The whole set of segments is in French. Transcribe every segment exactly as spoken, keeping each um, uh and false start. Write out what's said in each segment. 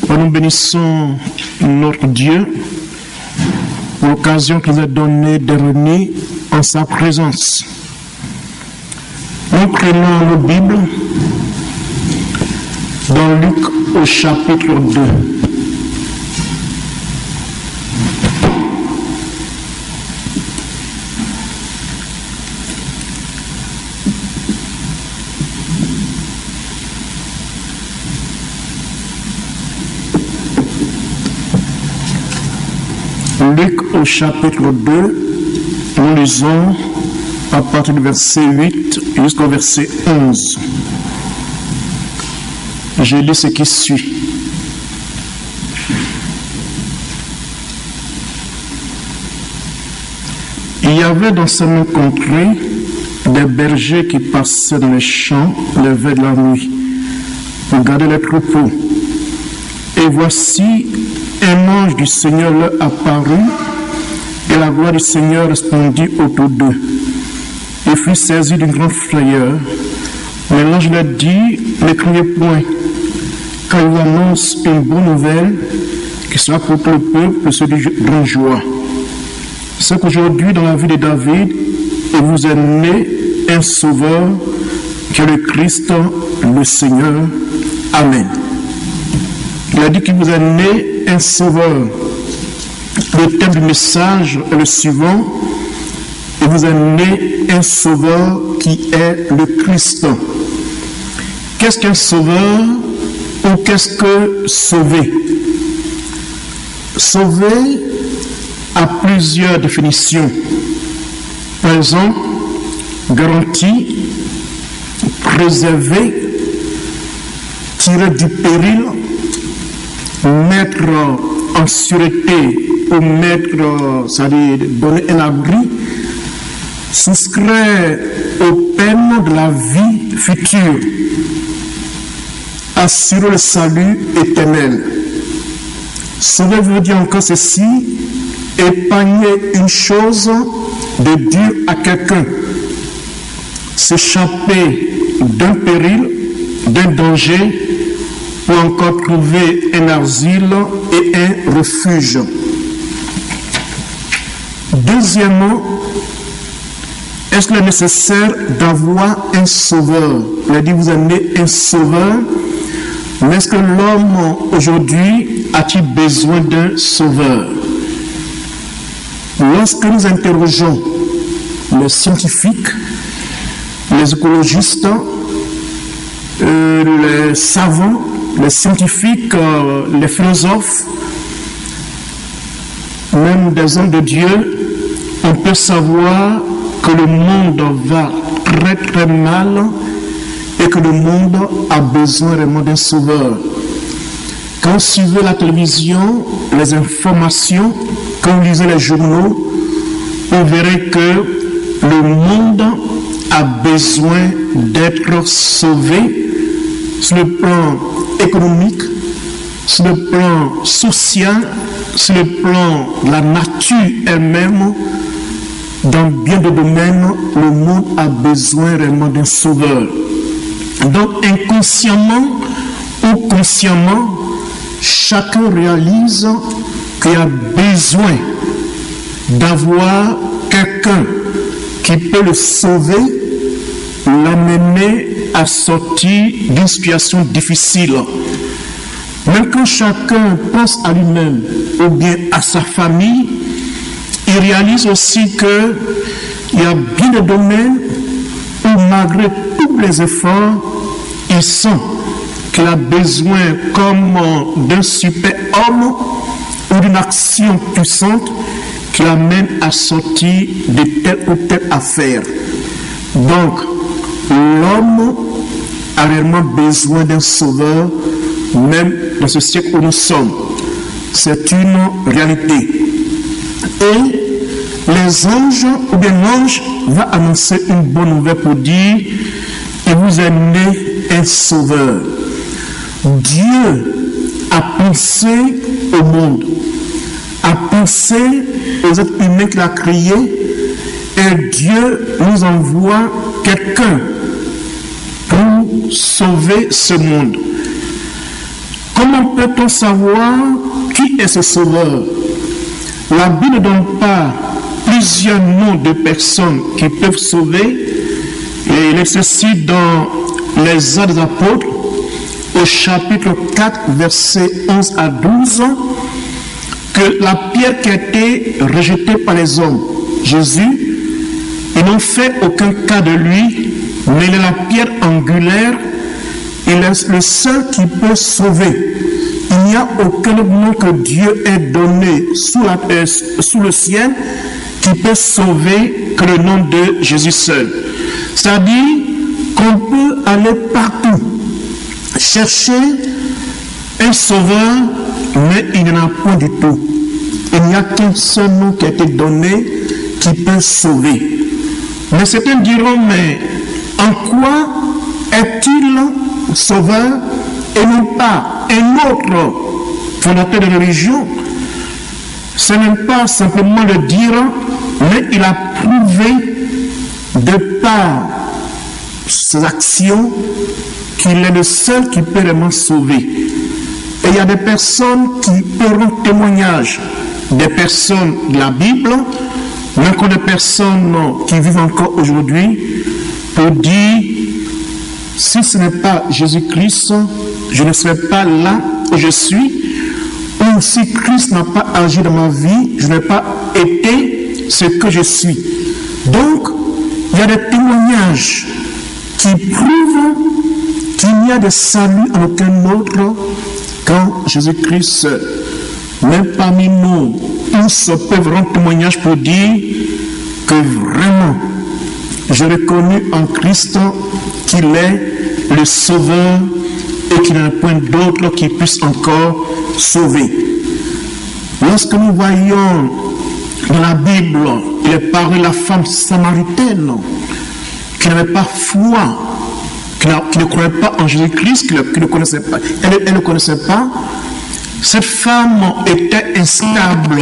Nous bénissons notre Dieu pour l'occasion qu'il nous a donnée de revenir en sa présence. Nous prenons nos Bibles dans Luc au chapitre deux. Luc au chapitre deux, nous lisons à partir du verset huit jusqu'au verset onze. Je lis ce qui suit. Il y avait dans cette même contrée des bergers qui passaient dans les champs le veille de la nuit pour garder les troupeaux. Et voici, un ange du Seigneur leur apparut, et la gloire du Seigneur répandit autour d'eux. Ils furent saisis d'une grande frayeur. Mais l'ange leur dit, ne criez point, car il vous annonce une bonne nouvelle qui sera pour tout le peuple, ceux de grande joie. C'est qu'aujourd'hui, dans la vie de David, il vous est né un sauveur, qui est le Christ, le Seigneur. Amen. Il a dit qu'il vous est né un sauveur. Le thème du message est le suivant. Il vous est né un sauveur qui est le Christ. Qu'est-ce qu'un sauveur ou qu'est-ce que sauver? Sauver a plusieurs définitions. Par exemple, garantie, préserver, tirer du péril, mettre en sûreté ou mettre, c'est-à-dire donner un abri, souscrire aux peines de la vie future, assurer le salut éternel. Sauver veut dire encore ceci, épargner une chose de dire à quelqu'un, s'échapper d'un péril, d'un danger, pour encore trouver un asile et un refuge. Deuxièmement, est-ce qu'il est nécessaire d'avoir un sauveur? Il a dit, vous avez un sauveur, mais est-ce que l'homme aujourd'hui a-t-il besoin d'un sauveur? Lorsque nous interrogeons les scientifiques, les écologistes, euh, les savants, les scientifiques, euh, les philosophes, même des hommes de Dieu, on peut savoir que le monde va très très mal et que le monde a besoin vraiment d'un sauveur. Quand vous suivez la télévision, les informations, quand vous lisez les journaux, vous verrez que le monde a besoin d'être sauvé sur le plan économique, sur le plan social, sur le plan de la nature elle-même. Dans bien de domaines, le monde a besoin réellement d'un sauveur. Donc inconsciemment ou consciemment, chacun réalise qu'il a besoin d'avoir quelqu'un qui peut le sauver, l'amener à sortir d'une situation difficile. Même quand chacun pense à lui-même ou bien à sa famille, il réalise aussi qu'il y a bien des domaines où malgré tous les efforts, il sent qu'il a besoin comme d'un super-homme ou d'une action puissante qui l'amène à sortir de telle ou telle affaire. Donc, l'homme a réellement besoin d'un sauveur, même dans ce siècle où nous sommes. C'est une réalité. Et les anges, ou bien l'ange, va annoncer une bonne nouvelle pour dire, il vous est né un sauveur. Dieu a pensé au monde, a pensé aux êtres humains qu'il a créés, et Dieu nous envoie quelqu'un pour sauver ce monde. Comment peut-on savoir qui est ce sauveur? La Bible ne donne pas plusieurs noms de personnes qui peuvent sauver. Et il est ceci dans les Actes des Apôtres, au chapitre quatre, versets onze à douze, que la pierre qui a été rejetée par les hommes, Jésus, ils n'ont fait aucun cas de lui, mais il est la pierre angulaire, il est le seul qui peut sauver. Il n'y a aucun nom que Dieu ait donné sous, la, euh, sous le ciel qui peut sauver que le nom de Jésus seul. C'est-à-dire qu'on peut aller partout, chercher un sauveur, mais il n'y en a point du tout. Il n'y a qu'un seul nom qui a été donné qui peut sauver. Mais certains diront, mais en quoi est-il sauveur et non pas un autre fondateur de religion? Ce n'est pas simplement le dire, mais il a prouvé de par ses actions qu'il est le seul qui peut vraiment sauver. Et il y a des personnes qui feront témoignage, des personnes de la Bible, mais encore des personnes qui vivent encore aujourd'hui, pour dire, si ce n'est pas Jésus-Christ, je ne serai pas là où je suis, ou si Christ n'a pas agi dans ma vie, je n'ai pas été ce que je suis. Donc, il y a des témoignages qui prouvent qu'il n'y a de salut en aucun autre qu'en Jésus-Christ. Même parmi nous, tous peuvent rendre témoignage pour dire que vraiment, j'ai reconnu en Christ qu'il est le Sauveur et qu'il n'y a point d'autre qui puisse encore sauver. Lorsque nous voyons dans la Bible, il est parlé de la femme samaritaine qui n'avait pas foi, qui, qui ne croyait pas en Jésus-Christ, qui, qui ne connaissait pas. Elle, elle ne connaissait pas. Cette femme était instable.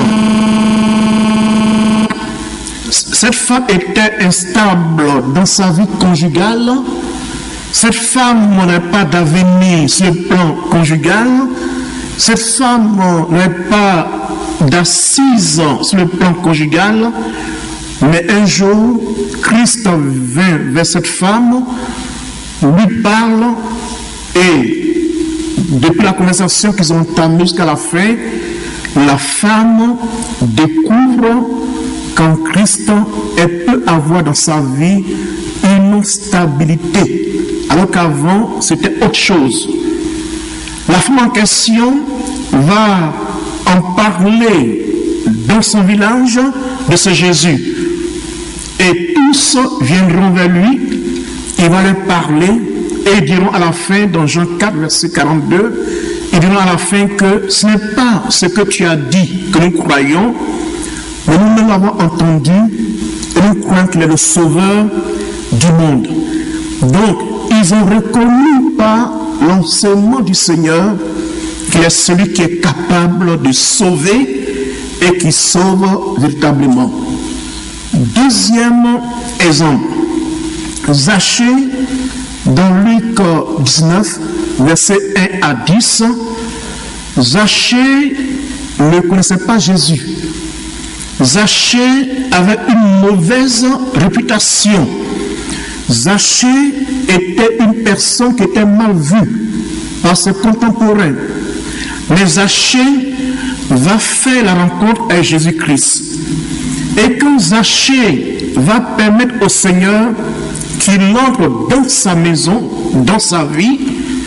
Cette femme était instable dans sa vie conjugale. Cette femme n'avait pas d'avenir sur le plan conjugal. Cette femme n'avait pas d'assise sur le plan conjugal. Mais un jour, Christ vint vers cette femme, lui parle, et depuis la conversation qu'ils ont entamée jusqu'à la fin, la femme découvre qu'en Christ, elle peut avoir dans sa vie une stabilité, alors qu'avant, c'était autre chose. La femme en question va en parler dans son village de ce Jésus. Et tous viendront vers lui, il va leur parler, et ils diront à la fin, dans Jean quatre, verset quarante-deux, ils diront à la fin que ce n'est pas ce que tu as dit que nous croyons, mais nous l'avons entendu, et nous croyons qu'il est le sauveur du monde. Donc, ils ont reconnu par l'enseignement du Seigneur qu'il est celui qui est capable de sauver et qui sauve véritablement. Deuxième exemple, Zachée, dans Luc dix-neuf, versets un à dix, Zachée ne connaissait pas Jésus. Zachée avait une mauvaise réputation. Zachée était une personne qui était mal vue par ses contemporains. Mais Zachée va faire la rencontre avec Jésus-Christ. Et quand Zachée va permettre au Seigneur qu'il entre dans sa maison, dans sa vie,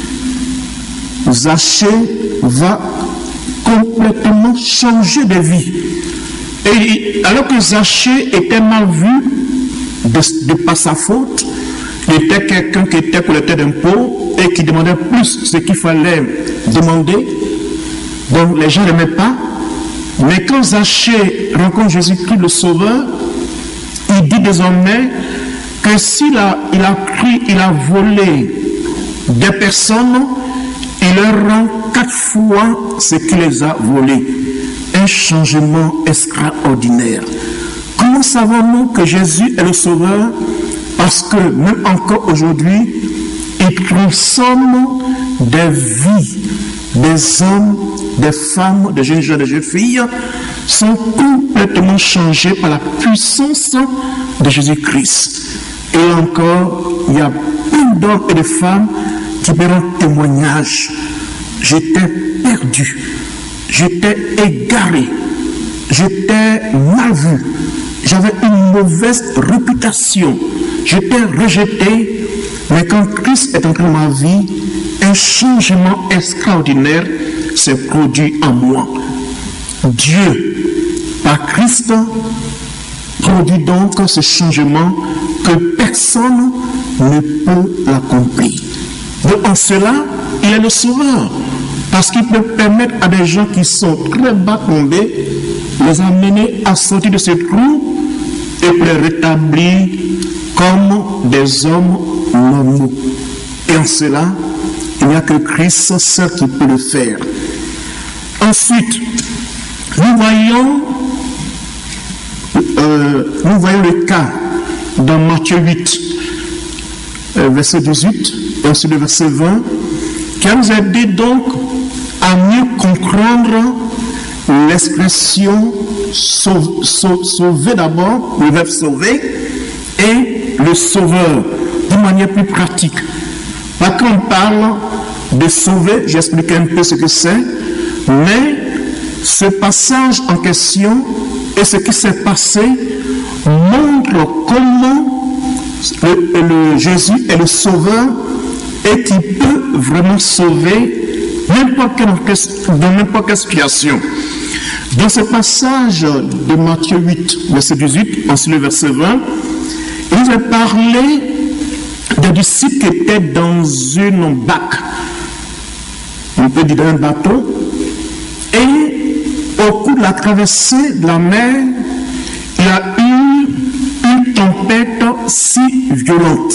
Zachée va complètement changer de vie. Et alors que Zachée était mal vu de, de par sa faute, il était quelqu'un qui était collecteur d'impôts et qui demandait plus ce qu'il fallait demander. Donc les gens n'aimaient pas. Mais quand Zachée rencontre Jésus-Christ le Sauveur, il dit désormais que s'il a, il a pris, il a volé des personnes, il leur rend quatre fois ce qu'il les a volés. Un changement extraordinaire. Comment savons-nous que Jésus est le Sauveur? Parce que même encore aujourd'hui, il transforme des vies des hommes, des femmes, des jeunes gens, des jeunes filles sont complètement changés par la puissance de Jésus-Christ. Et encore, il y a plein d'hommes et de femmes qui me rendent témoignage. J'étais perdu, j'étais égaré, j'étais mal vu, j'avais une mauvaise réputation, j'étais rejeté, mais quand Christ est entré dans ma vie, un changement extraordinaire s'est produit en moi. Dieu, par Christ, produit donc ce changement que personne ne peut l'accomplir. Donc en cela, il est le sauveur, parce qu'il peut permettre à des gens qui sont très bas tombés, les amener à sortir de ce trou et pour les rétablir comme des hommes normaux. Et en cela, il n'y a que Christ seul qui peut le faire. Ensuite, nous voyons, euh, nous voyons le cas dans Matthieu huit, euh, verset dix-huit, et ensuite le verset vingt, qui va nous aider donc à mieux comprendre l'expression sauver, sauver d'abord, le verbe sauver, et le sauveur, d'une manière plus pratique. Parce qu'on parle de sauver, j'explique un peu ce que c'est, mais ce passage en question et ce qui s'est passé montre comment le, le Jésus est le sauveur et qu'il peut vraiment sauver n'importe quelle, dans n'importe quelle situation. Dans ce passage de Matthieu huit, verset dix-huit, ensuite le verset vingt, il nous a parlé des disciples qui étaient dans une barque, on peut dire dans un bateau, et au cours de la traversée de la mer, il y a eu une tempête si violente.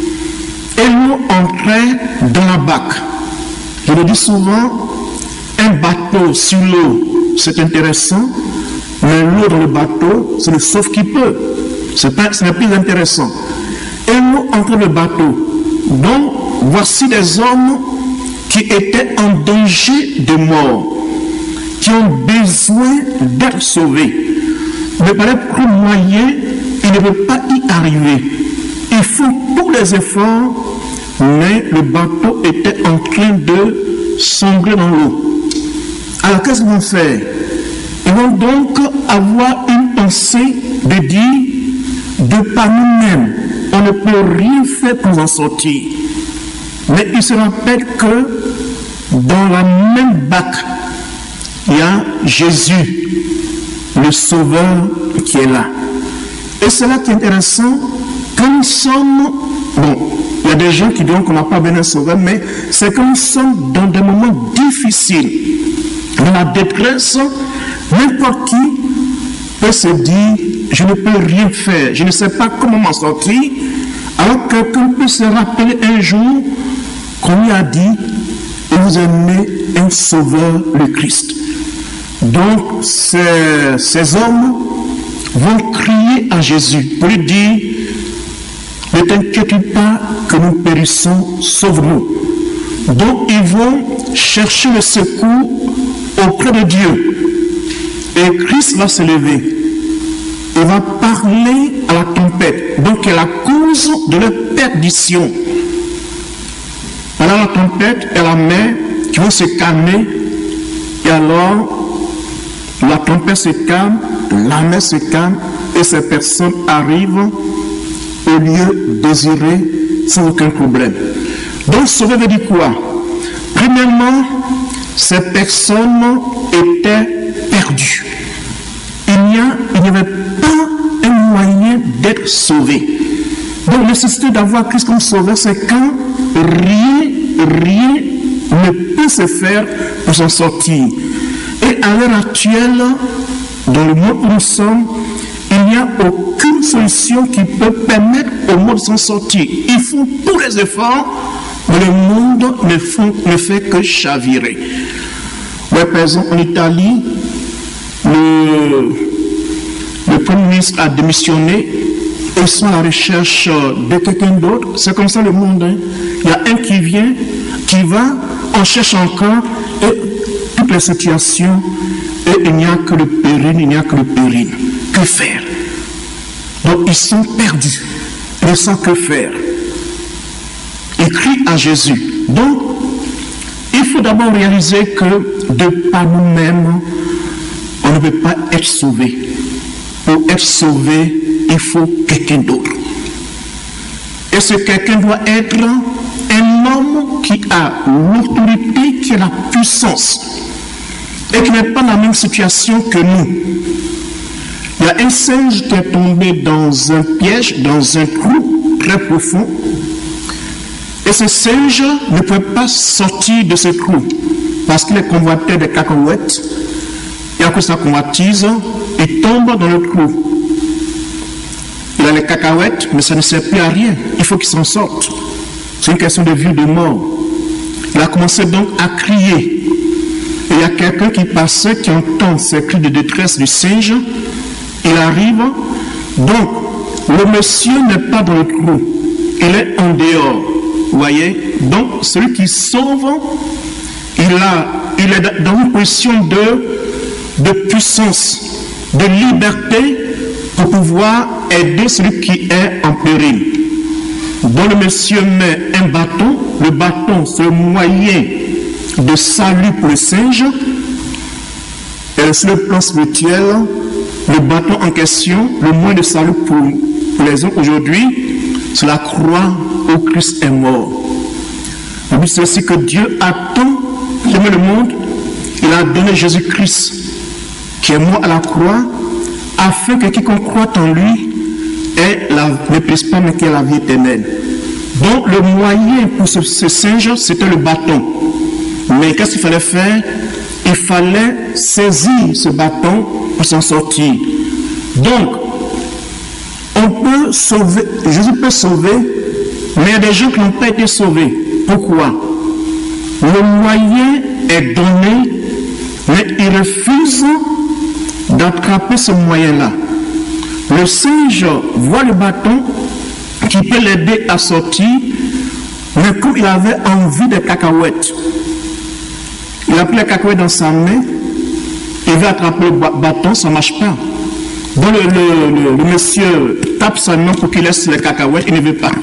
Et l'eau entrait dans la barque. Je le dis souvent, un bateau sur l'eau, c'est intéressant, mais l'eau dans le bateau, c'est le sauf qui peut. Ce n'est plus intéressant. Et l'eau entre le bateau. Donc, voici des hommes qui étaient en danger de mort, qui ont besoin d'être sauvés. Mais par les plus moyens, ils ne peuvent pas y arriver. Ils font tous les efforts, mais le bateau était en train de sombrer dans l'eau. Alors qu'est-ce qu'ils vont faire? Ils vont donc avoir une pensée de dire, de par nous-mêmes, on ne peut rien faire pour en sortir. Mais ils se rappellent que dans la même barque, il y a Jésus, le Sauveur, qui est là. Et c'est là qui est intéressant, quand nous sommes, bon, il y a des gens qui disent qu'on n'a pas besoin de Sauveur, mais c'est quand nous sommes dans des moments difficiles, dans la détresse, n'importe qui peut se dire, je ne peux rien faire, je ne sais pas comment m'en sortir, alors que quelqu'un peut se rappeler un jour qu'on lui a dit, vous aimez un Sauveur, le Christ. Donc, ces, ces hommes vont crier à Jésus pour lui dire, ne t'inquiète pas que nous périssons, sauve-nous. Donc, ils vont chercher le secours auprès de Dieu. Et Christ va se lever. Il va parler à la tempête. Donc, c'est la cause de leur perdition. Alors, la tempête et la mer qui vont se calmer. Et alors, la tempête se calme, la mer se calme, et ces personnes arrivent au lieu désiré sans aucun problème. Donc, sauver veut dire quoi? Premièrement, ces personnes étaient perdues. Il n'y a, il n'y avait pas un moyen d'être sauvé. Donc, la nécessité d'avoir Christ comme sauveur, c'est quand rien, rien ne peut se faire pour s'en sortir. Et à l'heure actuelle, dans le monde où nous sommes, il n'y a aucune solution qui peut permettre au monde de s'en sortir. Ils font tous les efforts, mais le monde ne, font, ne fait que chavirer. Ouais, par exemple, en Italie, le, le Premier ministre a démissionné et ils sont à la recherche de quelqu'un d'autre. C'est comme ça le monde. Hein. Il y a un qui vient, qui va, on cherche encore, et toutes les situations, et il n'y a que le péril, il n'y a que le péril. Que faire? Donc ils sont perdus, ils ne savent que faire. Ils crient à Jésus. Donc, il faut d'abord réaliser que de par nous-mêmes, on ne peut pas être sauvé. Pour être sauvé, il faut quelqu'un d'autre. Et ce quelqu'un doit être un homme qui a l'autorité, qui a la puissance, et qui n'est pas dans la même situation que nous. Il y a un singe qui est tombé dans un piège, dans un trou très profond, et ce singe ne peut pas sortir de ce trou, parce qu'il est convoité des cacahuètes, et à cause de sa convoitise, il tombe dans le trou. Il a les cacahuètes, mais ça ne sert plus à rien. Il faut qu'il s'en sorte. C'est une question de vie ou de mort. Il a commencé donc à crier. Et il y a quelqu'un qui passait, qui entend ces cris de détresse du singe. Il arrive. Donc, le monsieur n'est pas dans le trou. Il est en dehors. Vous voyez? Donc, celui qui sauve, il, a, il est dans une position de, de puissance, de liberté, pour pouvoir aider celui qui est en péril. Donc le monsieur met un bâton, le bâton c'est le moyen de salut pour le singe, et sur le plan spirituel, le bâton en question, le moyen de salut pour, pour les hommes aujourd'hui, c'est la croix où Christ est mort. Le but c'est aussi que Dieu a tant aimé le monde, il a donné Jésus-Christ, qui est mort à la croix, afin que quiconque croit en lui ait la, ne périsse pas, mais qu'il ait la vie éternelle. Donc le moyen pour ce, ce singe, c'était le bâton. Mais qu'est-ce qu'il fallait faire? Il fallait saisir ce bâton pour s'en sortir. Donc, on peut sauver, Jésus peut sauver, mais il y a des gens qui n'ont pas été sauvés. Pourquoi? Le moyen est donné, mais ils refusent d'attraper ce moyen-là. Le singe voit le bâton qui peut l'aider à sortir, mais comme il avait envie des cacahuètes, il a pris les cacahuètes dans sa main, il veut attraper le bâton, ça ne marche pas. Donc le, le, le, le monsieur tape sa main pour qu'il laisse les cacahuètes, il ne veut pas.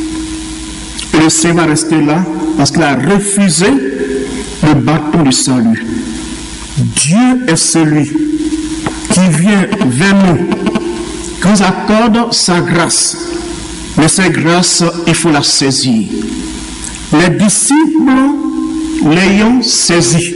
Et le singe va rester là parce qu'il a refusé le bâton du salut. Dieu est celui qui vient vers nous, qui nous accorde sa grâce. Mais cette grâce, il faut la saisir. Les disciples l'ayant saisie,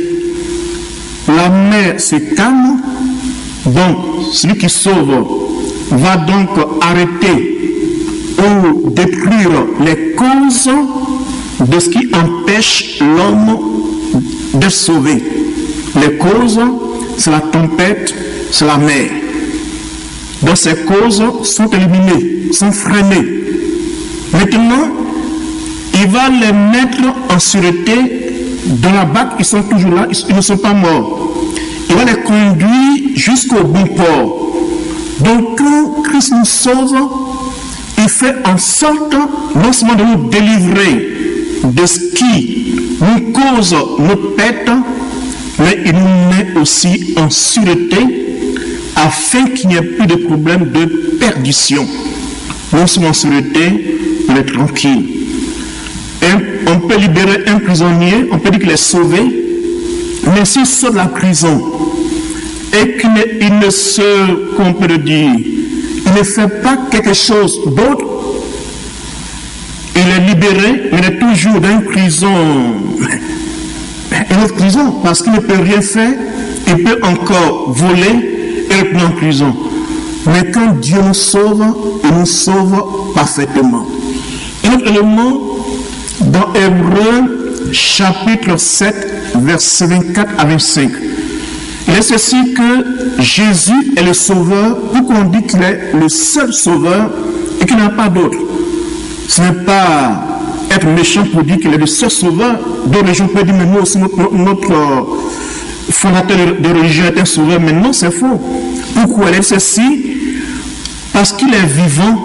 la mer se calme, donc celui qui sauve va donc arrêter ou détruire les causes de ce qui empêche l'homme d'être sauvé. Les causes, c'est la tempête, c'est la mer. Donc ces causes sont éliminées, sont freinées. Maintenant, il va les mettre en sûreté dans la barque, ils sont toujours là, ils ne sont pas morts. Il va les conduire jusqu'au bon port. Donc quand Christ nous sauve, il fait en sorte non seulement de nous délivrer de ce qui nous cause nos pertes, mais il nous met aussi en sûreté afin qu'il n'y ait plus de problème de perdition. Non seulement en sûreté, mais être tranquille. Et on peut libérer un prisonnier, on peut dire qu'il est sauvé, mais s'il sort de la prison et qu'il ne, il ne se, qu'on peut le dire, il ne fait pas quelque chose d'autre, il est libéré, mais il est toujours dans une prison, une autre prison, parce qu'il ne peut rien faire, il peut encore voler et être en prison. Mais quand Dieu nous sauve, il nous sauve parfaitement. Un autre élément, dans Hébreux chapitre sept, versets vingt-quatre à vingt-cinq, il est ceci que Jésus est le sauveur, pourquoi on dit qu'il est le seul sauveur et qu'il n'y en a pas d'autre. Ce n'est pas être méchant pour dire qu'il est le seul sauveur, dont les gens peuvent dire, mais nous aussi, notre, notre fondateur de religion est un sauveur, mais non, c'est faux. Pourquoi il est ceci? Parce qu'il est vivant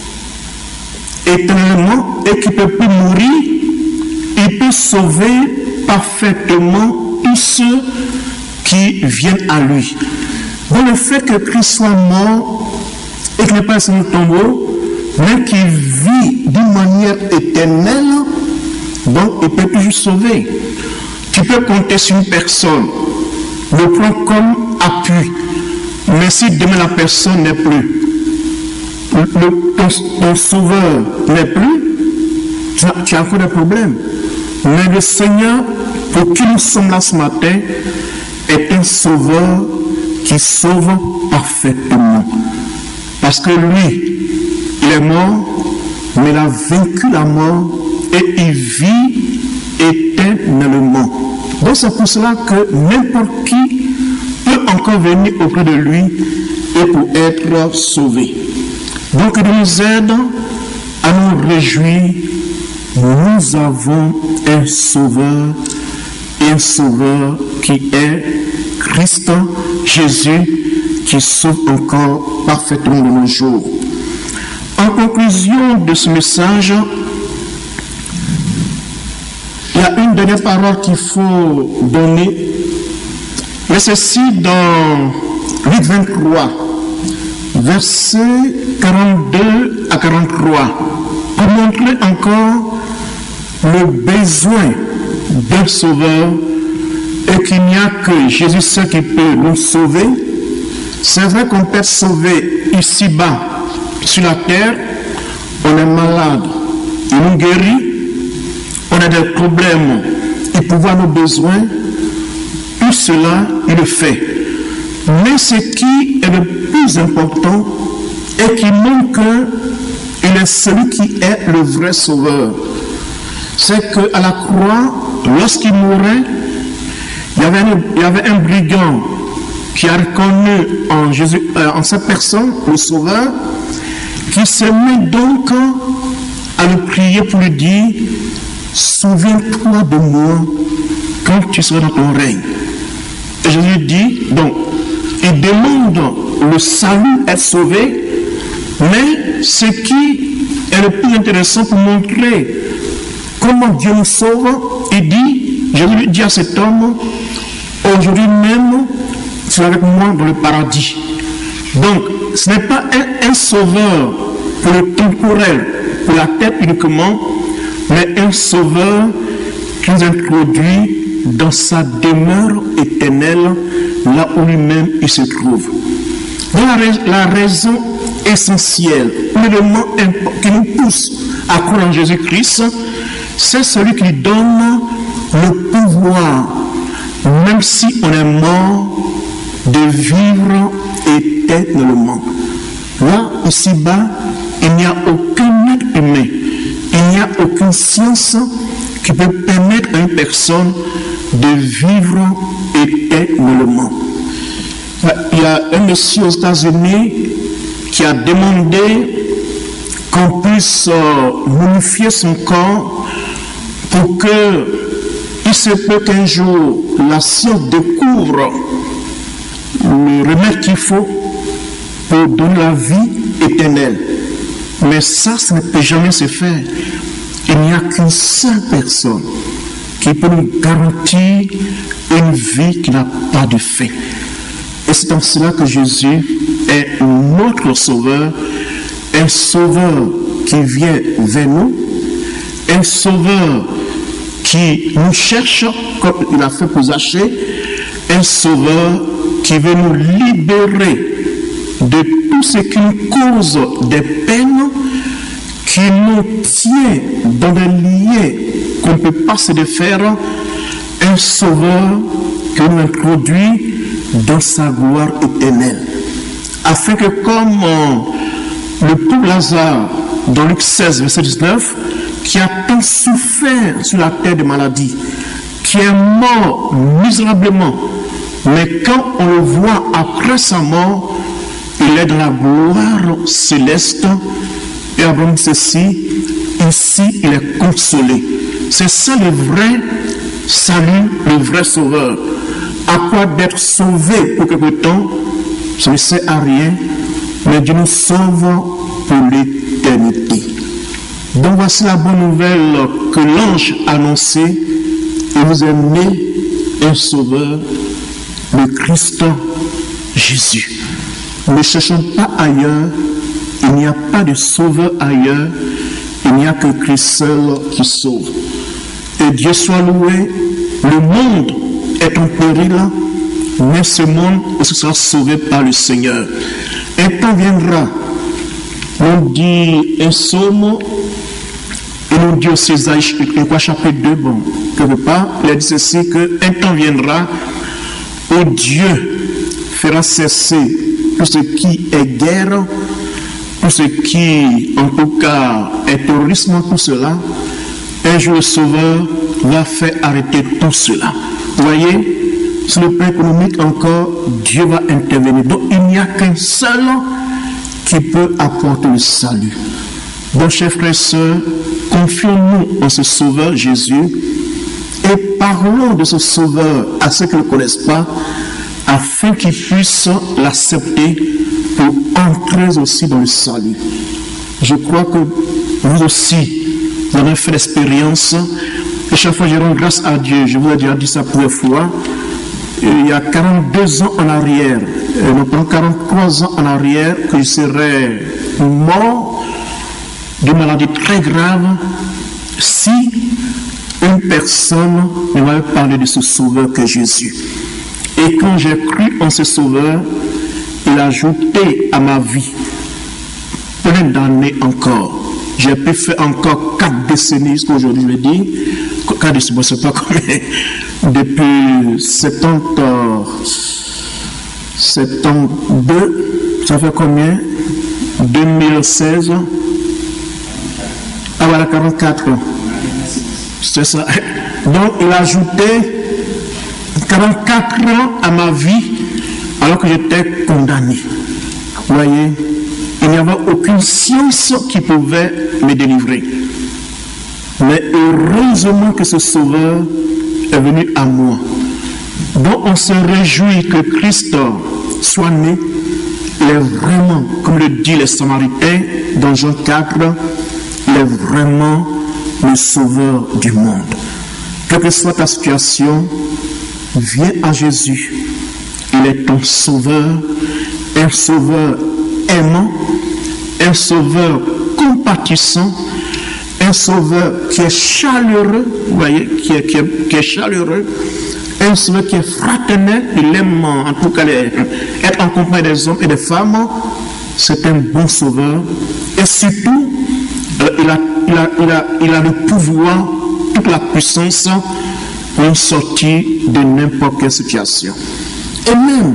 éternellement et qu'il ne peut plus mourir, il peut sauver parfaitement tous ceux qui viennent à lui. Donc le fait que Christ soit mort et qu'il n'est pas sur le tombeau, mais qu'il vit d'une manière éternelle, donc il peut toujours sauver. Tu peux compter sur une personne, le prendre comme appui, mais si demain la personne n'est plus, le, ton, ton sauveur n'est plus, tu as, tu as encore des problèmes. Mais le Seigneur, pour qui nous sommes là ce matin, est un sauveur qui sauve parfaitement. Parce que lui, il est mort, mais il a vaincu la mort et il vit éternellement. Donc c'est pour cela que n'importe qui peut encore venir auprès de lui et pour être sauvé. Donc il nous aide à nous réjouir. Nous avons un sauveur, un sauveur qui est Christ Jésus, qui sauve encore parfaitement de nos jours. En conclusion de ce message, il y a une dernière parole qu'il faut donner, mais ceci dans Luc vingt-trois, versets quarante-deux à quarante-trois, pour montrer encore le besoin d'un sauveur et qu'il n'y a que Jésus seul qui peut nous sauver. C'est vrai qu'on peut être sauvé ici-bas, sur la terre, on est malade, il nous guérit, on a des problèmes, il pourvoit nos besoins, tout cela, il le fait. Mais ce qui est le plus important et qui montre qu'il est celui qui est le vrai sauveur, c'est qu'à la croix, lorsqu'il mourait, il y avait un, il y avait un brigand qui a reconnu en, Jésus, euh, en sa personne le sauveur, qui se met donc à le prier pour lui dire « Souviens-toi de moi quand tu seras dans ton règne. » Et Jésus dit, donc, il demande le salut, être sauvé, mais ce qui est le plus intéressant pour montrer comment Dieu nous sauve, il dit, Jésus dit à cet homme, aujourd'hui même, tu es avec moi dans le paradis. Donc, ce n'est pas un, un sauveur pour le temporel, pour la terre uniquement, mais un sauveur qui nous introduit dans sa demeure éternelle, là où lui-même il se trouve. Donc la, la raison essentielle, l'élément qui nous pousse à croire en Jésus-Christ, c'est celui qui donne le pouvoir, même si on est mort, de vivre éternellement. Là, ici-bas, il n'y a aucun être humain, il n'y a aucune science qui peut permettre à une personne de vivre éternellement. Il y a un monsieur aux États-Unis qui a demandé qu'on puisse momifier son corps pour que il se peut qu'un jour la science découvre le remède qu'il faut pour donner la vie éternelle. Mais ça, ça ne peut jamais se faire. Il n'y a qu'une seule personne qui peut nous garantir une vie qui n'a pas de fin. Et c'est en cela que Jésus est notre sauveur, un sauveur qui vient vers nous, un sauveur qui nous cherche, comme il a fait pour Zachée, un sauveur qui veut nous libérer de tout ce qui nous cause des peines, qui nous tient dans des liens qu'on ne peut pas se défaire, un sauveur qui nous introduit dans sa gloire éternelle. Afin que comme euh, le pauvre Lazare, dans Luc seize, verset dix-neuf, qui a tant souffert sur la terre de maladie, qui est mort misérablement, mais quand on le voit après sa mort, il est dans la gloire céleste. Et avant ceci, ici, il est consolé. C'est ça le vrai salut, le vrai sauveur. À quoi d'être sauvé pour quelque temps, ça ne sert à rien, mais Dieu nous sauve pour l'éternité. Donc voici la bonne nouvelle que l'ange a annoncée il vous est né un sauveur, le Christ Jésus. Ne cherchons pas ailleurs, il n'y a pas de sauveur ailleurs, il n'y a que Christ seul qui sauve. Et Dieu soit loué, le monde est en péril, mais ce monde aussi sera sauvé par le Seigneur. Un temps viendra, on dit un psaume, et on dit au Césaire, chapitre deux, bon, quelque part, il a dit ceci, qu'un temps viendra où Dieu fera cesser tout ce qui est guerre, tout ce qui, en tout cas, est terrorisme, tout cela. Un jour, le Sauveur va faire arrêter tout cela. Vous voyez, sur le plan économique encore, Dieu va intervenir. Donc, il n'y a qu'un seul qui peut apporter le salut. Donc, chers frères et sœurs, confions-nous en ce Sauveur Jésus et parlons de ce Sauveur à ceux qui ne le connaissent pas, afin qu'ils puissent l'accepter pour entrer aussi dans le salut. Je crois que vous aussi, vous avez fait l'expérience, et chaque fois je rends grâce à Dieu. Je vous ai déjà dit ça plusieurs fois. Il y a quarante-deux ans en arrière, non pas quarante-trois ans en arrière, que je serais mort d'une maladie très grave si une personne ne m'avait parlé de ce Sauveur que Jésus. Et quand j'ai cru en ce Sauveur, il a ajouté à ma vie plein d'années encore. J'ai pu faire encore quatre décennies, ce qu'aujourd'hui je dis, quatre décennies, je ne sais pas combien, depuis soixante-deux, ça fait combien? deux mille seize, ah voilà, quarante-quatre, c'est ça. Donc il a ajouté quarante-quatre ans à ma vie, alors que j'étais condamné. Vous voyez, il n'y avait aucune science qui pouvait me délivrer. Mais heureusement que ce Sauveur est venu à moi. Donc on se réjouit que Christ soit né. Il est vraiment, comme le dit les Samaritains dans Jean quatre, il est vraiment le Sauveur du monde. Quelle que soit ta situation, viens à Jésus. Il est ton Sauveur, un Sauveur aimant, un Sauveur compatissant, un Sauveur qui est chaleureux, vous voyez, qui est, qui est, qui est chaleureux, un Sauveur qui est fraternel, il aime en tout cas les, être en compagnie des hommes et des femmes, c'est un bon Sauveur. Et surtout, euh, il, a, il, a, il, a, il a le pouvoir, toute la puissance pour sortir de n'importe quelle situation. Et même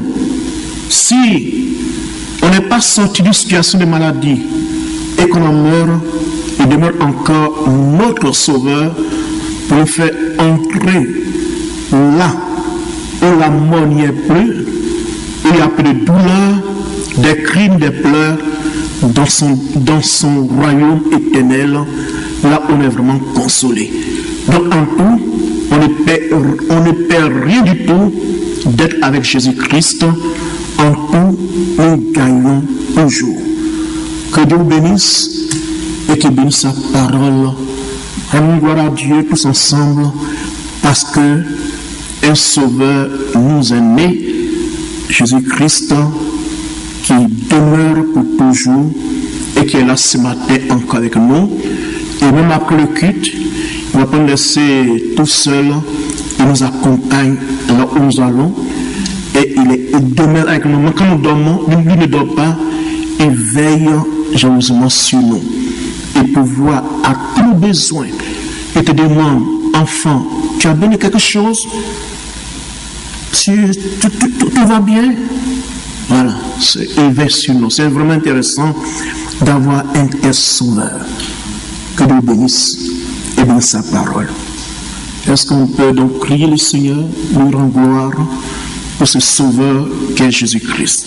si on n'est pas sorti d'une situation de maladie et qu'on en meurt, il demeure encore notre Sauveur pour nous faire entrer là où la mort n'y est plus, où il y a plus de douleur, des crimes, des pleurs, dans son, dans son royaume éternel, là où on est vraiment consolé. Donc en tout, on ne perd, on ne perd rien du tout d'être avec Jésus-Christ. En tout, nous gagnons toujours. Que Dieu vous bénisse et qu'il bénisse sa parole. Rendons gloire à Dieu tous ensemble parce que un Sauveur nous est né, Jésus-Christ, qui demeure pour toujours et qui est là ce matin encore avec nous. Et même après le culte, il ne va pas nous laisser tout seul, il nous accompagne là où nous allons et il, est, il demeure avec nous. Quand nous dormons, lui ne dort pas, il veille jalousement sur nous. Et pourvoir à tous nos besoins. Il te demande, enfant, tu as besoin de quelque chose? Tu, tu, tu, tu, tout va bien? Voilà, il veille sur nous. C'est vraiment intéressant d'avoir un tel Sauveur. Que Dieu bénisse et bénisse sa parole. Est-ce qu'on peut donc prier le Seigneur, lui rendre gloire pour ce Sauveur qu'est Jésus-Christ?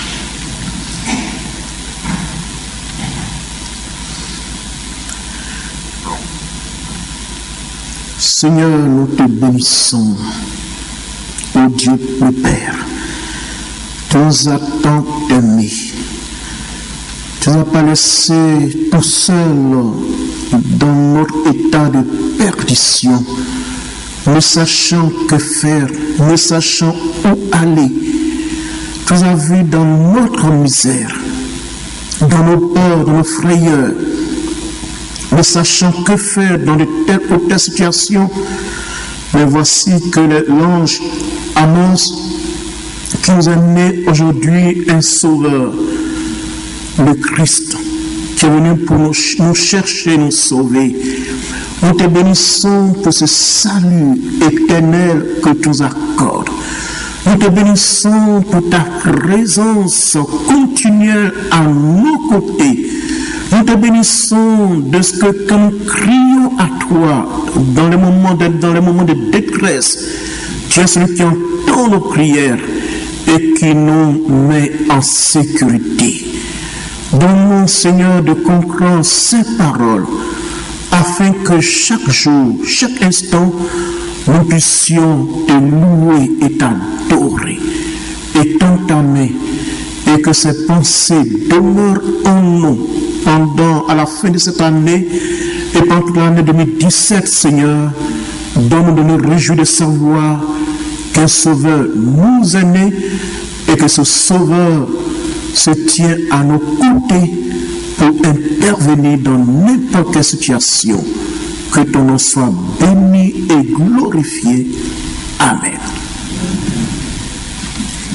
Seigneur, nous te bénissons, ô Dieu le Père. Tu nous as tant aimés. Tu ne nous as pas laissé tout seul dans notre état de perdition, ne sachant que faire, ne sachant où aller. Tu nous as vus dans notre misère, dans nos peurs, dans nos frayeurs, ne sachant que faire dans de telles ou telles situations. Mais voici que l'ange annonce qu'il nous a né aujourd'hui un sauveur, le Christ, qui est venu pour nous, nous chercher, nous sauver. Nous te bénissons pour ce salut éternel que tu nous accordes. Nous te bénissons pour ta présence continuelle à nos côtés. Nous te bénissons de ce que, que nous crions à toi dans les moments de, dans les moments de détresse. Tu es celui qui entend nos prières et qui nous met en sécurité. Donne-nous, Seigneur, de comprendre ces paroles afin que chaque jour, chaque instant, nous puissions te louer et t'adorer et t'entamer et que ces pensées demeurent en nous pendant, à la fin de cette année et pendant toute l'année deux mille dix-sept, Seigneur. Donne-nous de nous réjouir de savoir qu'un Sauveur nous est né et que ce Sauveur se tient à nos côtés pour intervenir dans n'importe quelle situation. Que ton nom soit béni et glorifié. Amen.